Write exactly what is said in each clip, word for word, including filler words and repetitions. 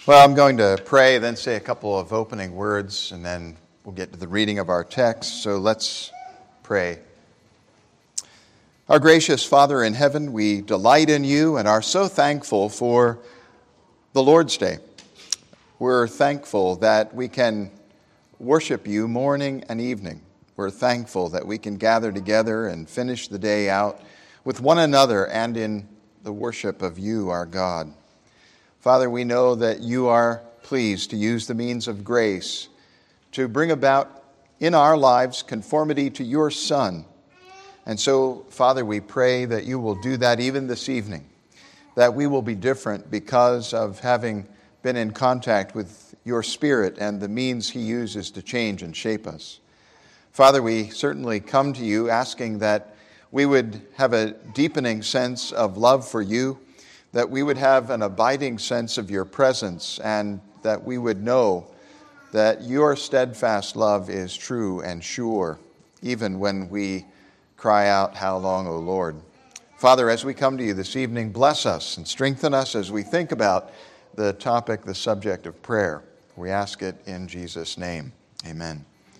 Well, I'm going to pray, then say a couple of opening words, and then we'll get to the reading of our text. So let's pray. Our gracious Father in heaven, we delight in you and are so thankful for the Lord's Day. We're thankful that we can worship you morning and evening. We're thankful that we can gather together and finish the day out with one another and in the worship of you, our God. Father, we know that you are pleased to use the means of grace to bring about in our lives conformity to your Son. And so, Father, we pray that you will do that even this evening, that we will be different because of having been in contact with your Spirit and the means he uses to change and shape us. Father, we certainly come to you asking that we would have a deepening sense of love for you, that we would have an abiding sense of your presence, and that we would know that your steadfast love is true and sure, even when we cry out, "How long, O Lord?" Father, as we come to you this evening, bless us and strengthen us as we think about the topic, the subject of prayer. We ask it in Jesus' name. Amen.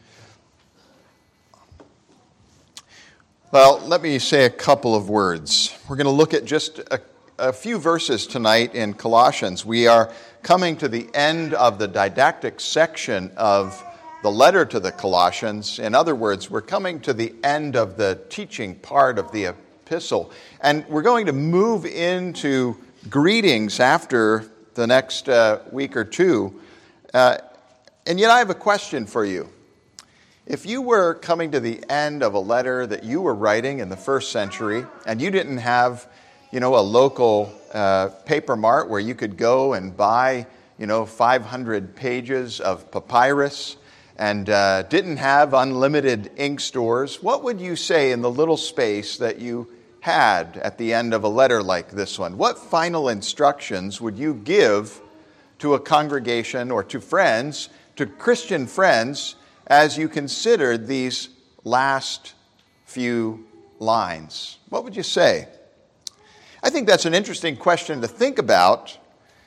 Well, let me say a couple of words. We're going to look at just a A few verses tonight in Colossians. We are coming to the end of the didactic section of the letter to the Colossians. In other words, we're coming to the end of the teaching part of the epistle. And we're going to move into greetings after the next uh, week or two. Uh, and yet I have a question for you. If you were coming to the end of a letter that you were writing in the first century, and you didn't have you know, a local uh, paper mart where you could go and buy, you know, five hundred pages of papyrus and uh, didn't have unlimited ink stores, what would you say in the little space that you had at the end of a letter like this one? What final instructions would you give to a congregation or to friends, to Christian friends, as you considered these last few lines? What would you say? I think that's an interesting question to think about,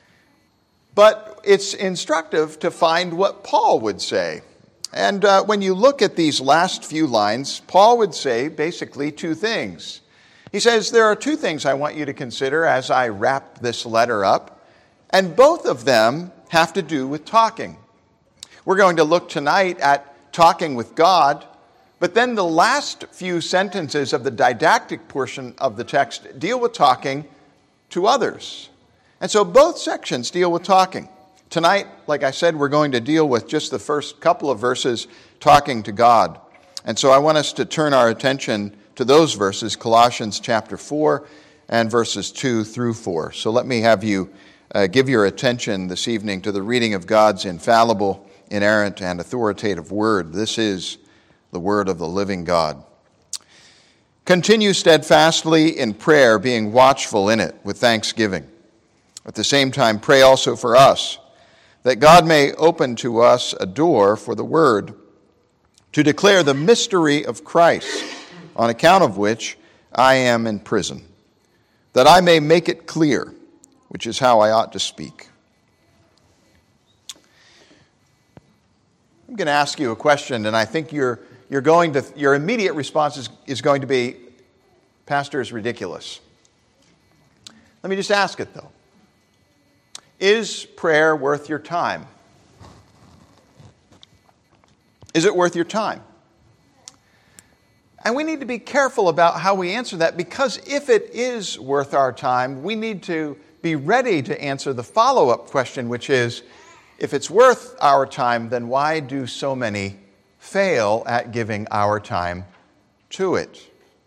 but it's instructive to find what Paul would say. And uh, when you look at these last few lines, Paul would say basically two things. He says, there are two things I want you to consider as I wrap this letter up, and both of them have to do with talking. We're going to look tonight at talking with God, but then the last few sentences of the didactic portion of the text deal with talking to others. And so both sections deal with talking. Tonight, like I said, we're going to deal with just the first couple of verses, talking to God. And so I want us to turn our attention to those verses, Colossians chapter four and verses two through four. So let me have you uh, give your attention this evening to the reading of God's infallible, inerrant, and authoritative word. This is the word of the living God. Continue steadfastly in prayer, being watchful in it with thanksgiving. At the same time, pray also for us, that God may open to us a door for the word, to declare the mystery of Christ, on account of which I am in prison, that I may make it clear, which is how I ought to speak. I'm going to ask you a question, and I think you're You're going to, your immediate response is, is going to be, Pastor, is ridiculous. Let me just ask it, though. Is prayer worth your time? Is it worth your time? And we need to be careful about how we answer that, because if it is worth our time, we need to be ready to answer the follow-up question, which is, if it's worth our time, then why do so many fail at giving our time to it?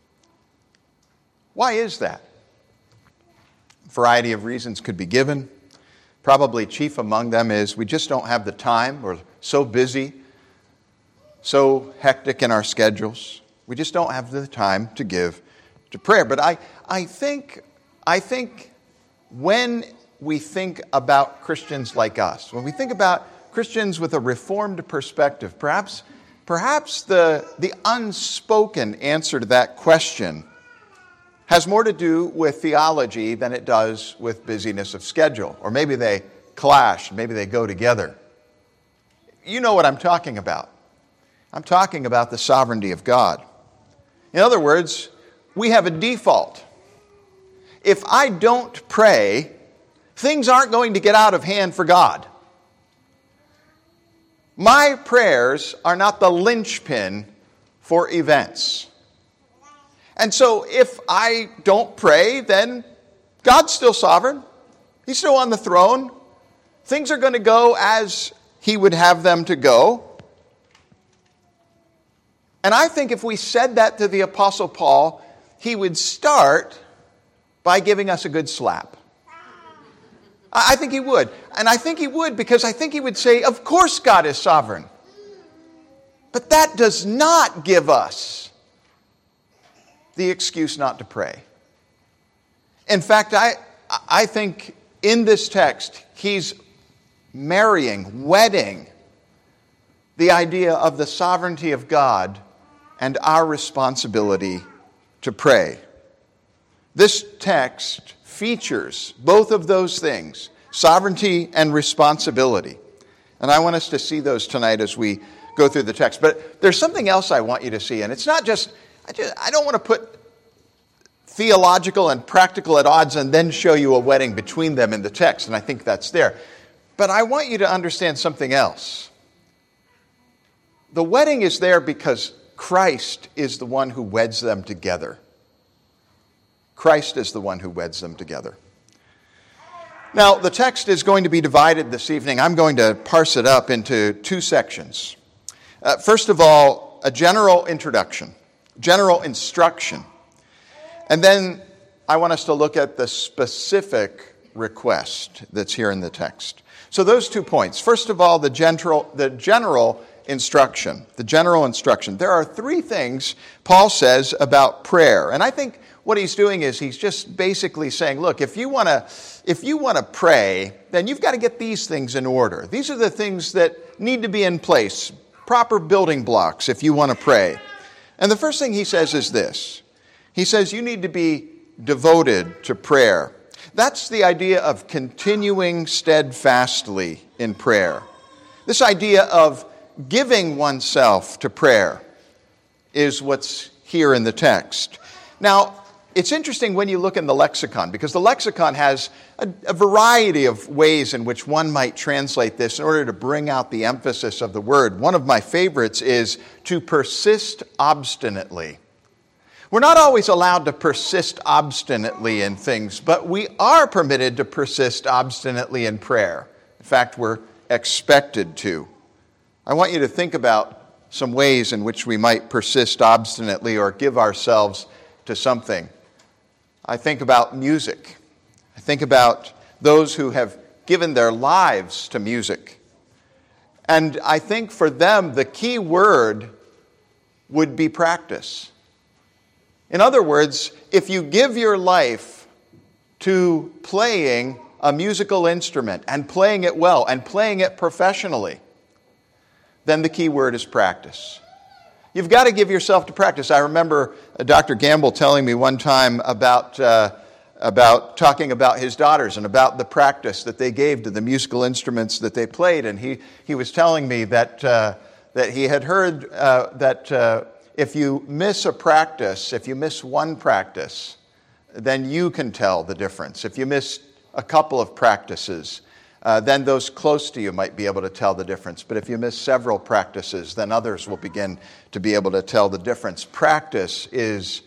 Why is that? A variety of reasons could be given. Probably chief among them is we just don't have the time. We're so busy, so hectic in our schedules. We just don't have the time to give to prayer. But I, I think, I think when we think about Christians like us, when we think about Christians with a reformed perspective, perhaps Perhaps the, the unspoken answer to that question has more to do with theology than it does with busyness of schedule. Or maybe they clash, maybe they go together. You know what I'm talking about. I'm talking about the sovereignty of God. In other words, we have a default. If I don't pray, things aren't going to get out of hand for God. My prayers are not the linchpin for events. And so if I don't pray, then God's still sovereign. He's still on the throne. Things are going to go as He would have them to go. And I think if we said that to the Apostle Paul, he would start by giving us a good slap. I think he would. And I think he would because I think he would say, of course God is sovereign. But that does not give us the excuse not to pray. In fact, I, I think in this text, he's marrying, wedding the idea of the sovereignty of God and our responsibility to pray. This text features both of those things, sovereignty and responsibility. And I want us to see those tonight as we go through the text. But there's something else I want you to see, and it's not just, I, just, I don't want to put theological and practical at odds and then show you a wedding between them in the text, and I think that's there. But I want you to understand something else. The wedding is there because Christ is the one who weds them together. Christ is the one who weds them together. Now, the text is going to be divided this evening. I'm going to parse it up into two sections. Uh, first of all, a general introduction, general instruction. And then I want us to look at the specific request that's here in the text. So those two points. First of all, the general, the general instruction. The general instruction. There are three things Paul says about prayer. And I think what he's doing is he's just basically saying, look, if you want to if you want to pray, then you've got to get these things in order. These are the things that need to be in place, proper building blocks if you want to pray. And the first thing he says is this. He says you need to be devoted to prayer. That's the idea of continuing steadfastly in prayer. This idea of giving oneself to prayer is what's here in the text. Now, it's interesting when you look in the lexicon, because the lexicon has a, a variety of ways in which one might translate this in order to bring out the emphasis of the word. One of my favorites is to persist obstinately. We're not always allowed to persist obstinately in things, but we are permitted to persist obstinately in prayer. In fact, we're expected to. I want you to think about some ways in which we might persist obstinately or give ourselves to something. I think about music. I think about those who have given their lives to music. And I think for them, the key word would be practice. In other words, if you give your life to playing a musical instrument and playing it well and playing it professionally, then the key word is practice. You've got to give yourself to practice. I remember Doctor Gamble telling me one time about uh, about talking about his daughters and about the practice that they gave to the musical instruments that they played. And he, he was telling me that uh, that he had heard uh, that uh, if you miss a practice, if you miss one practice, then you can tell the difference. If you miss a couple of practices, Uh, then those close to you might be able to tell the difference. But if you miss several practices, then others will begin to be able to tell the difference. Practice is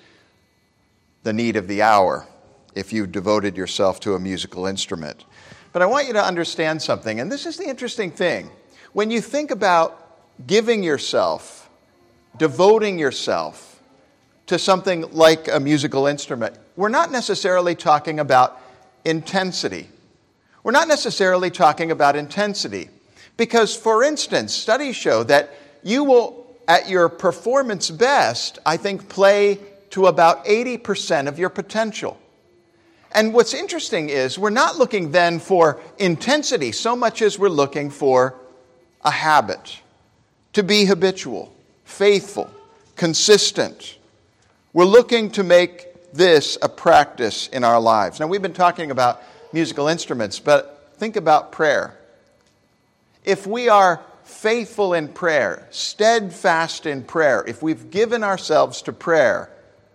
the need of the hour if you devoted yourself to a musical instrument. But I want you to understand something, and this is the interesting thing. When you think about giving yourself, devoting yourself to something like a musical instrument, we're not necessarily talking about intensity. We're not necessarily talking about intensity because, for instance, studies show that you will, at your performance best, I think, play to about eighty percent of your potential. And what's interesting is we're not looking then for intensity so much as we're looking for a habit, to be habitual, faithful, consistent. We're looking to make this a practice in our lives. Now, we've been talking about musical instruments, but think about prayer. If we are faithful in prayer, steadfast in prayer, if we've given ourselves to prayer,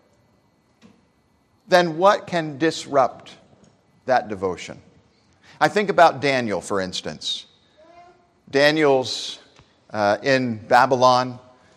then what can disrupt that devotion? I think about Daniel, for instance. Daniel's uh, in Babylon,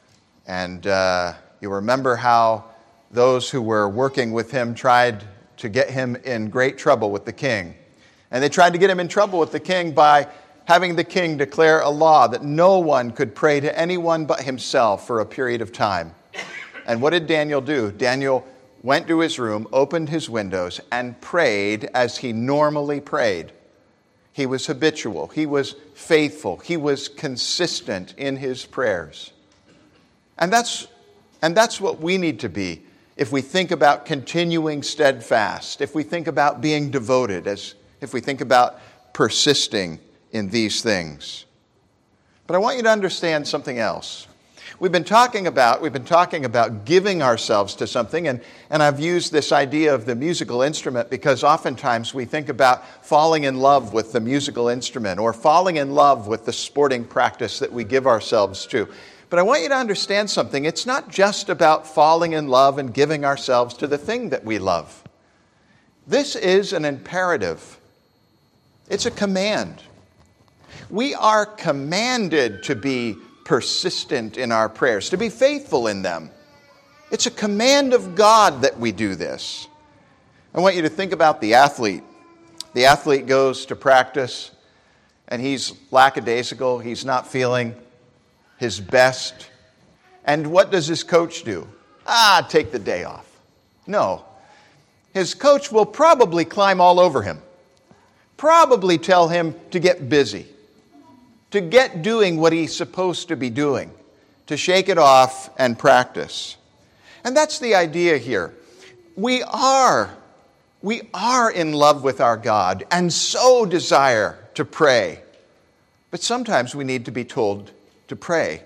and uh, you remember how those who were working with him tried to get him in great trouble with the king. And they tried to get him in trouble with the king by having the king declare a law that no one could pray to anyone but himself for a period of time. And what did Daniel do? Daniel went to his room, opened his windows, and prayed as he normally prayed. He was habitual. He was faithful. He was consistent in his prayers. And that's, and that's what we need to be if we think about continuing steadfast, if we think about being devoted, as if we think about persisting in these things. But I want you to understand something else. We've been talking about, we've been talking about giving ourselves to something, and, and I've used this idea of the musical instrument because oftentimes we think about falling in love with the musical instrument or falling in love with the sporting practice that we give ourselves to. But I want you to understand something. It's not just about falling in love and giving ourselves to the thing that we love. This is an imperative. It's a command. We are commanded to be persistent in our prayers, to be faithful in them. It's a command of God that we do this. I want you to think about the athlete. The athlete goes to practice, and he's lackadaisical. He's not feeling his best. And what does his coach do? Ah, take the day off. No. His coach will probably climb all over him. Probably tell him to get busy, to get doing what he's supposed to be doing, to shake it off and practice. And that's the idea here. We are, we are in love with our God and so desire to pray. But sometimes we need to be told to pray.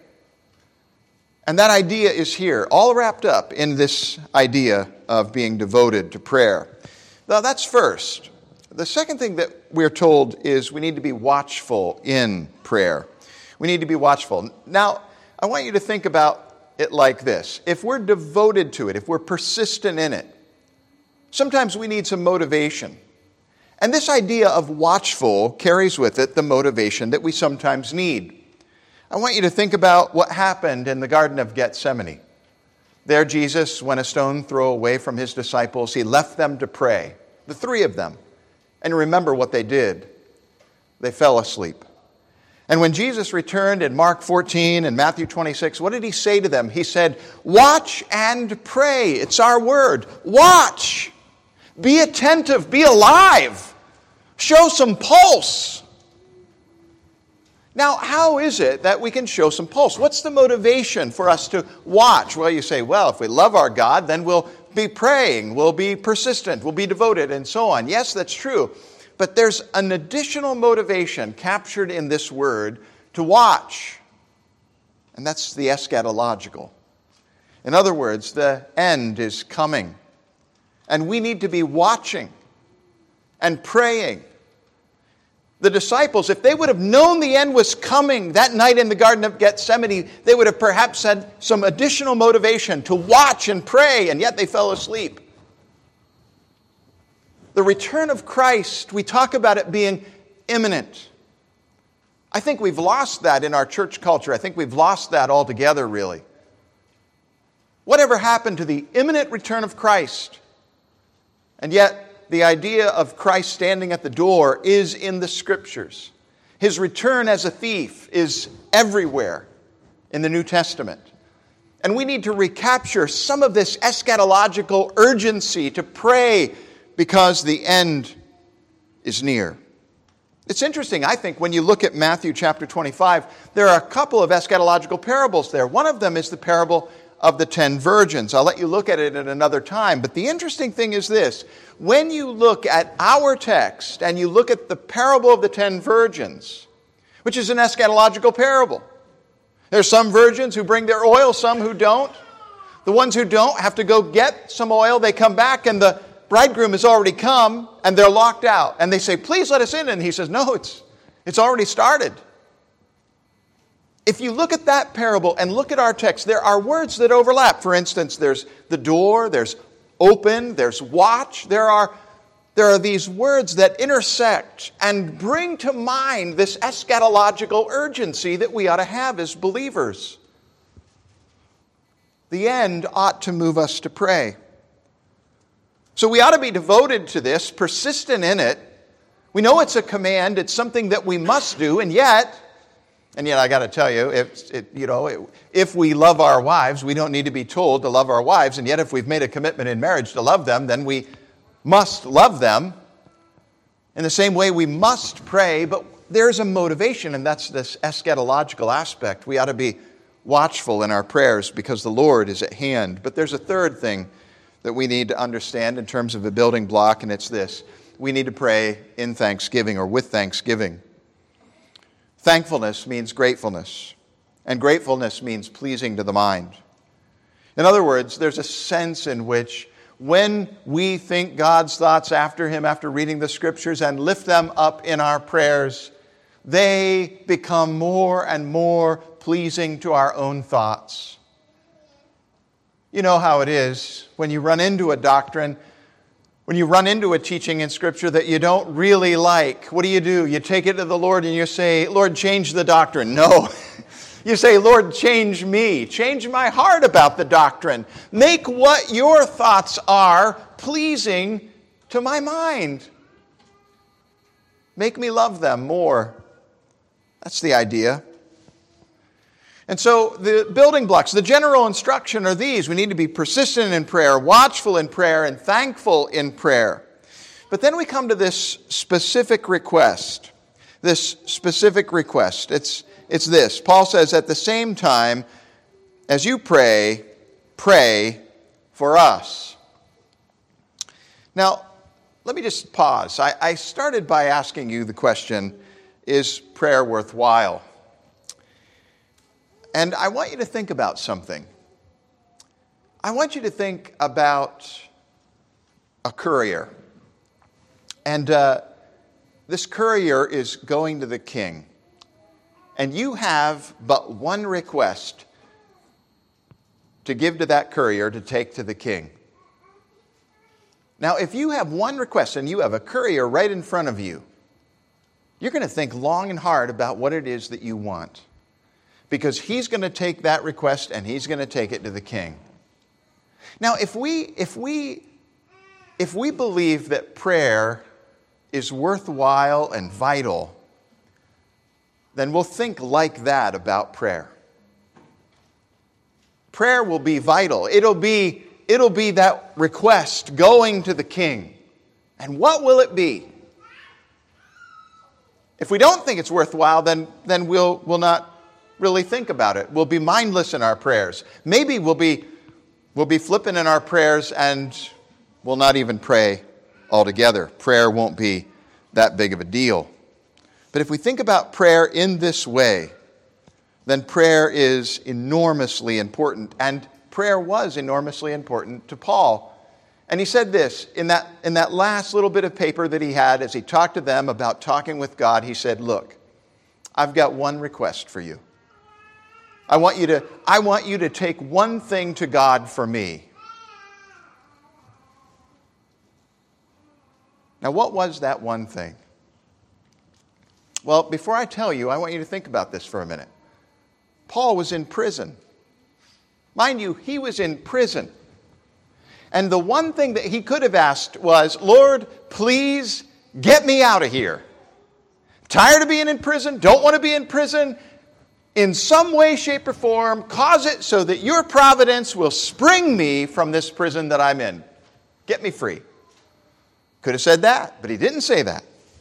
And that idea is here, all wrapped up in this idea of being devoted to prayer. Now, that's first. The second thing that we're told is we need to be watchful in prayer. We need to be watchful. Now, I want you to think about it like this. If we're devoted to it, if we're persistent in it, sometimes we need some motivation. And this idea of watchful carries with it the motivation that we sometimes need. I want you to think about what happened in the Garden of Gethsemane. There Jesus, when a stone throw away from his disciples, he left them to pray, the three of them. And remember what they did. They fell asleep. And when Jesus returned in Mark fourteen and Matthew twenty-six, what did he say to them? He said, watch and pray. It's our word. Watch. Be attentive. Be alive. Show some pulse. Now, how is it that we can show some pulse? What's the motivation for us to watch? Well, you say, well, if we love our God, then we'll be praying, we'll be persistent, we'll be devoted, and so on. Yes, that's true. But there's an additional motivation captured in this word to watch. And that's the eschatological. In other words, the end is coming. And we need to be watching and praying. The disciples, if they would have known the end was coming that night in the Garden of Gethsemane, they would have perhaps had some additional motivation to watch and pray, and yet they fell asleep. The return of Christ, we talk about it being imminent. I think we've lost that in our church culture. I think we've lost that altogether, really. Whatever happened to the imminent return of Christ? And yet, the idea of Christ standing at the door is in the Scriptures. His return as a thief is everywhere in the New Testament. And we need to recapture some of this eschatological urgency to pray because the end is near. It's interesting, I think, when you look at Matthew chapter twenty-five, there are a couple of eschatological parables there. One of them is the parable of the ten virgins. I'll let you look at it at another time. But the interesting thing is this. When you look at our text and you look at the parable of the ten virgins, which is an eschatological parable. There's some virgins who bring their oil, some who don't. The ones who don't have to go get some oil. They come back and the, bridegroom has already come and they're locked out. And they say, please let us in. And he says, no, it's, it's already started. If you look at that parable and look at our text, there are words that overlap. For instance, there's the door, there's open, there's watch. There are, there are these words that intersect and bring to mind this eschatological urgency that we ought to have as believers. The end ought to move us to pray. So we ought to be devoted to this, persistent in it. We know it's a command, it's something that we must do, and yet, and yet I got to tell you, if, it, you know, if we love our wives, we don't need to be told to love our wives, and yet if we've made a commitment in marriage to love them, then we must love them. In the same way, we must pray, but there's a motivation, and that's this eschatological aspect. We ought to be watchful in our prayers because the Lord is at hand. But there's a third thing that we need to understand in terms of a building block, and it's this. We need to pray in thanksgiving or with thanksgiving. Thankfulness means gratefulness, and gratefulness means pleasing to the mind. In other words, there's a sense in which when we think God's thoughts after Him, after reading the Scriptures, and lift them up in our prayers, they become more and more pleasing to our own thoughts. You know how it is when you run into a doctrine, when you run into a teaching in Scripture that you don't really like. What do you do? You take it to the Lord and you say, Lord, change the doctrine. No. You say, Lord, change me. Change my heart about the doctrine. Make what your thoughts are pleasing to my mind. Make me love them more. That's the idea. And so the building blocks, the general instruction are these. We need to be persistent in prayer, watchful in prayer, and thankful in prayer. But then we come to this specific request. This specific request. It's, it's this. Paul says, at the same time as you pray, pray for us. Now, let me just pause. I, I started by asking you the question, is prayer worthwhile? And I want you to think about something. I want you to think about a courier. And uh, this courier is going to the king. And you have but one request to give to that courier to take to the king. Now, if you have one request and you have a courier right in front of you, you're going to think long and hard about what it is that you want. Because he's going to take that request and he's going to take it to the king. Now, if we, if we, if we believe that prayer is worthwhile and vital, then we'll think like that about prayer. Prayer will be vital. It'll be, it'll be that request going to the king. And what will it be? If we don't think it's worthwhile, then, then we'll, we'll not really think about it. We'll be mindless in our prayers. Maybe we'll be, we'll be flippant in our prayers and we'll not even pray altogether. Prayer won't be that big of a deal. But if we think about prayer in this way, then prayer is enormously important. And prayer was enormously important to Paul. And he said this, in that, in that last little bit of paper that he had as he talked to them about talking with God, he said, look, I've got one request for you. I want you to, I want you to take one thing to God for me. Now, what was that one thing? Well, before I tell you, I want you to think about this for a minute. Paul was in prison. Mind you, he was in prison. And the one thing that he could have asked was, Lord, please get me out of here. Tired of being in prison, don't want to be in prison. In some way, shape, or form, cause it so that your providence will spring me from this prison that I'm in. Get me free. Could have said that, but he didn't say that.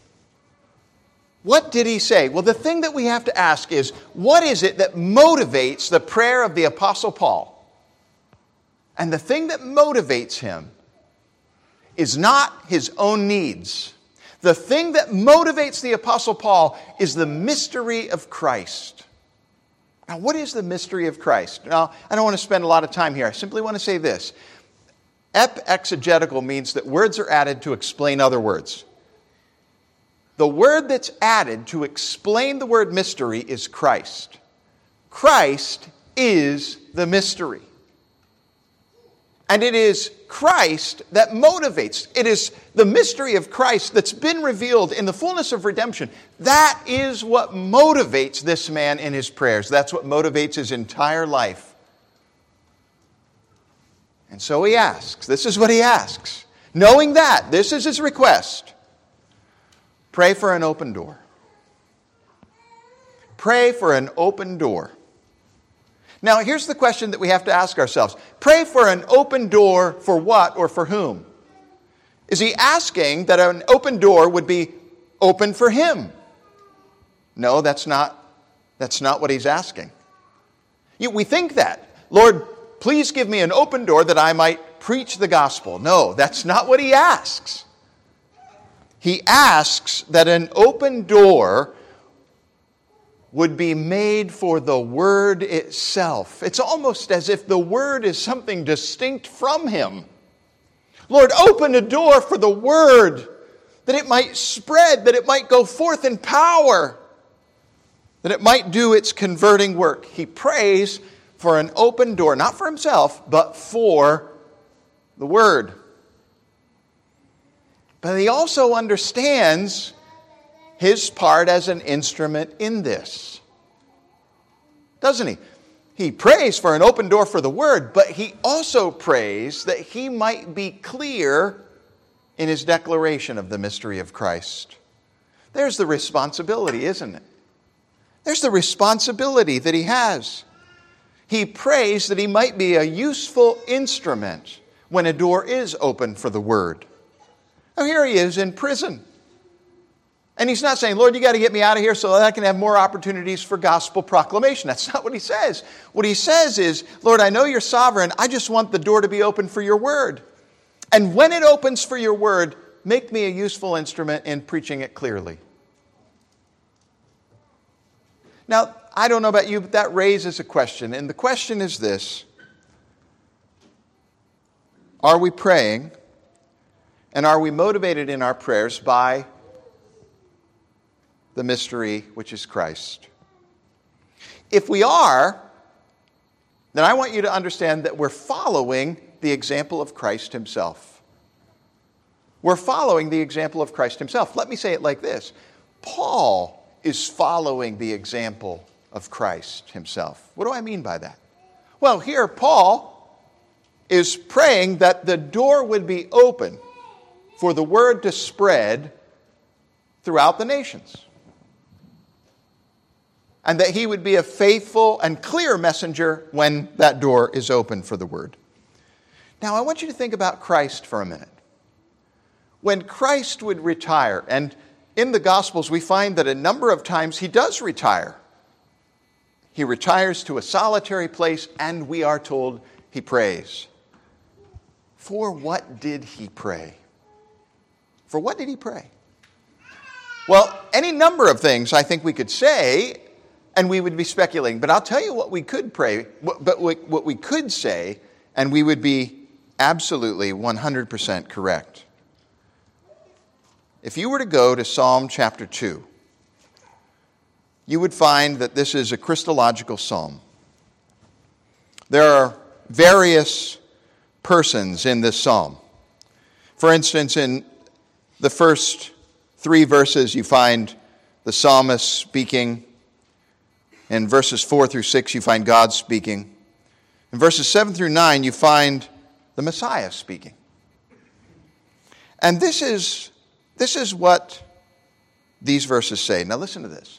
What did he say? Well, the thing that we have to ask is, what is it that motivates the prayer of the Apostle Paul? And the thing that motivates him is not his own needs. The thing that motivates the Apostle Paul is the mystery of Christ. Now, what is the mystery of Christ? Now, I don't want to spend a lot of time here. I simply want to say this. Ep-exegetical means that words are added to explain other words. The word that's added to explain the word mystery is Christ. Christ is the mystery. And it is Christ that motivates. It is the mystery of Christ that's been revealed in the fullness of redemption. That is what motivates this man in his prayers. That's what motivates his entire life. And so he asks. This is what he asks. Knowing that, this is his request. Pray for an open door. Pray for an open door. Now, here's the question that we have to ask ourselves. Pray for an open door for what or for whom? Is he asking that an open door would be open for him? No, that's not, that's not what he's asking. You, we think that. Lord, please give me an open door that I might preach the gospel. No, that's not what he asks. He asks that an open door would be made for the Word itself. It's almost as if the Word is something distinct from him. Lord, open a door for the Word, that it might spread, that it might go forth in power, that it might do its converting work. He prays for an open door, not for himself, but for the Word. But he also understands his part as an instrument in this. Doesn't he? He prays for an open door for the Word, but he also prays that he might be clear in his declaration of the mystery of Christ. There's the responsibility, isn't it? There's the responsibility that he has. He prays that he might be a useful instrument when a door is open for the Word. Now here he is in prison. And he's not saying, Lord, you got to get me out of here so that I can have more opportunities for gospel proclamation. That's not what he says. What he says is, Lord, I know you're sovereign. I just want the door to be open for your word. And when it opens for your word, make me a useful instrument in preaching it clearly. Now, I don't know about you, but that raises a question. And the question is this. Are we praying? And are we motivated in our prayers by the mystery which is Christ? If we are, then I want you to understand that we're following the example of Christ himself. We're following the example of Christ himself. Let me say it like this. Paul is following the example of Christ himself. What do I mean by that? Well, here Paul is praying that the door would be open for the word to spread throughout the nations. And that he would be a faithful and clear messenger when that door is open for the word. Now, I want you to think about Christ for a minute. When Christ would retire, and in the Gospels we find that a number of times he does retire. He retires to a solitary place, and we are told he prays. For what did he pray? For what did he pray? Well, any number of things I think we could say, and we would be speculating. But I'll tell you what we could pray, but what we could say, and we would be absolutely one hundred percent correct. If you were to go to Psalm chapter two, you would find that this is a Christological psalm. There are various persons in this psalm. For instance, in the first three verses, you find the psalmist speaking. In verses four through six, you find God speaking. In verses seven through nine, you find the Messiah speaking. And this is, this is what these verses say. Now listen to this.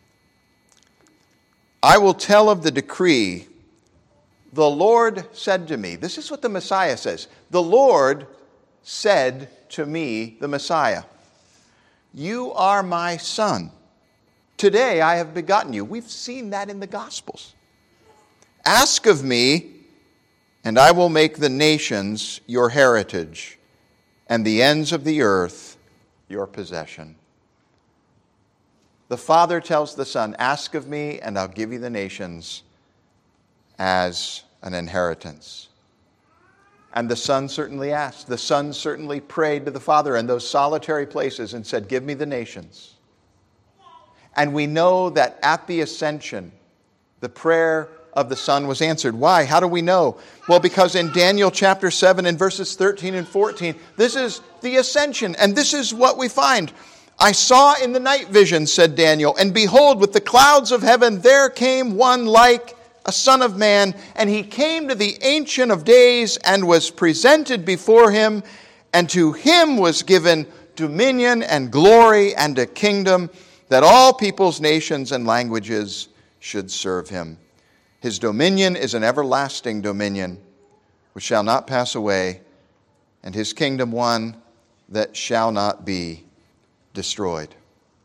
I will tell of the decree. The Lord said to me. This is what the Messiah says. The Lord said to me, the Messiah, you are my son. Today I have begotten you. We've seen that in the Gospels. Ask of me, and I will make the nations your heritage, and the ends of the earth your possession. The Father tells the Son, ask of me, and I'll give you the nations as an inheritance. And the Son certainly asked. The Son certainly prayed to the Father in those solitary places and said, give me the nations. And we know that at the ascension, the prayer of the Son was answered. Why? How do we know? Well, because in Daniel chapter seven and verses thirteen and fourteen, this is the ascension. And this is what we find. I saw in the night vision, said Daniel, and behold, with the clouds of heaven, there came one like a son of man, and he came to the Ancient of Days and was presented before him, and to him was given dominion and glory and a kingdom, that all peoples, nations, and languages should serve him. His dominion is an everlasting dominion which shall not pass away, and his kingdom one that shall not be destroyed.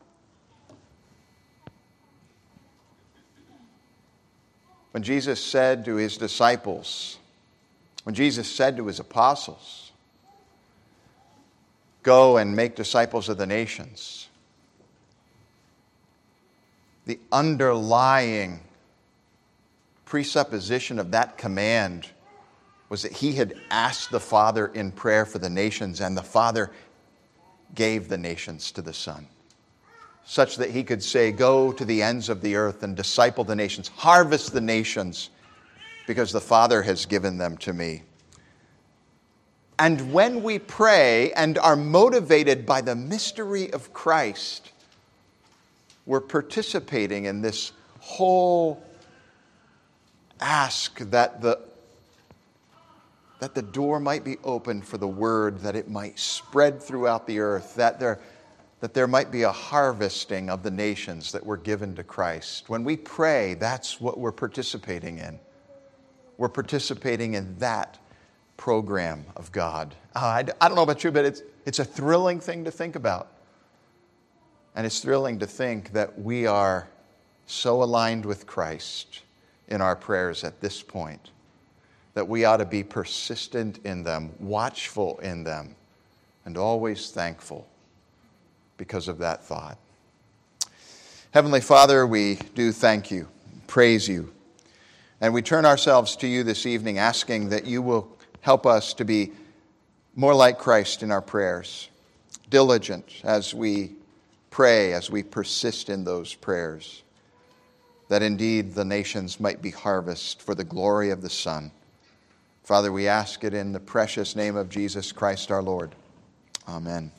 When Jesus said to his disciples, when Jesus said to his apostles, go and make disciples of the nations, the underlying presupposition of that command was that he had asked the Father in prayer for the nations, and the Father gave the nations to the Son, such that he could say, go to the ends of the earth and disciple the nations, harvest the nations, because the Father has given them to me. And when we pray and are motivated by the mystery of Christ, we're participating in this whole ask that the, that the door might be opened for the word, that it might spread throughout the earth, that there, that there might be a harvesting of the nations that were given to Christ. When we pray, that's what we're participating in. We're participating in that program of God. Uh, I, I don't know about you, but it's, it's a thrilling thing to think about. And it's thrilling to think that we are so aligned with Christ in our prayers at this point, that we ought to be persistent in them, watchful in them, and always thankful because of that thought. Heavenly Father, we do thank you, praise you, and we turn ourselves to you this evening, asking that you will help us to be more like Christ in our prayers, diligent as we pray, as we persist in those prayers, that indeed the nations might be harvested for the glory of the Son. Father, we ask it in the precious name of Jesus Christ our Lord. Amen.